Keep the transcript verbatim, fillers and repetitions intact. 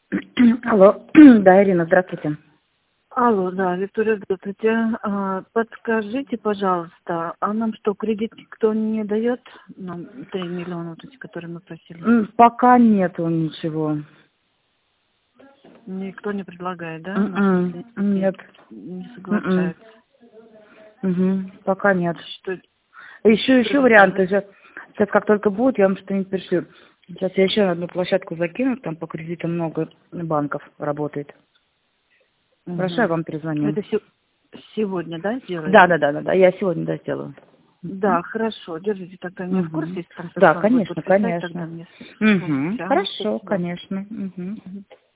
Алло, да, Ирина, здравствуйте. Алло, да, Виктория, здравствуйте. А, подскажите, пожалуйста, а нам что, кредит никто не дает? Нам три миллиона, вот эти, которые мы просили. М, Пока нету ничего. Никто не предлагает, да? Ну, в М-м, смысле, Нет. не, не М-м. соглашается. Мгм, Пока нет. Что, Еще, что еще это варианты. значит? Сейчас, сейчас как только будет, я вам что-нибудь пришлю. Сейчас я еще на одну площадку закину, там по кредитам много банков работает. Хорошо, я Угу. вам перезвоню. Это се- сегодня, да, Да, сделаете? да, да, да, да, я сегодня, да, сделаю. Да, хорошо. Держите тогда меня в курсе, Мгм. если там Да, что-то будет конечно, подписать, тогда конечно. мне Угу. скажите. Ага, Хорошо, спасибо. конечно. Угу. Мгм.